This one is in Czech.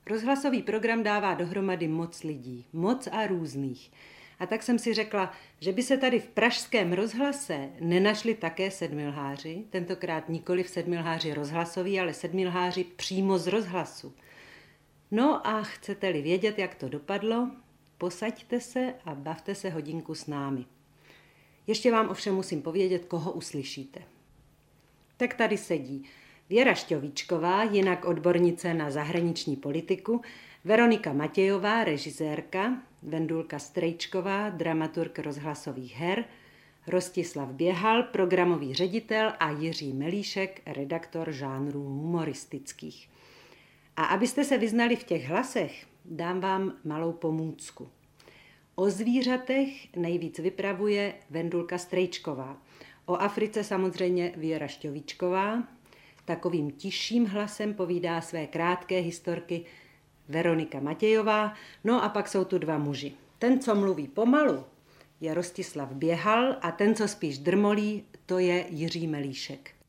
Rozhlasový program dává dohromady moc lidí, moc a různých. A tak jsem si řekla, že by se tady v pražském rozhlase nenašli také sedmilháři, tentokrát nikoli v sedmilháři rozhlasoví, ale sedmilháři přímo z rozhlasu. No a chcete-li vědět, jak to dopadlo, posaďte se a bavte se hodinku s námi. Ještě vám ovšem musím povědět, koho uslyšíte. Tak tady sedí Věra Šťovíčková, jinak odbornice na zahraniční politiku, Veronika Matějová, režisérka, Vendulka Strejčková, dramaturg rozhlasových her, Rostislav Běhal, programový ředitel a Jiří Melíšek, redaktor žánrů humoristických. A abyste se vyznali v těch hlasech, dám vám malou pomůcku. O zvířatech nejvíc vypravuje Vendulka Strejčková. O Africe samozřejmě Věra Šťovíčková. Takovým tišším hlasem povídá své krátké historky Veronika Matějová. No a pak jsou tu dva muži. Ten, co mluví pomalu, je Rostislav Běhal a ten, co spíš drmolí, to je Jiří Melíšek.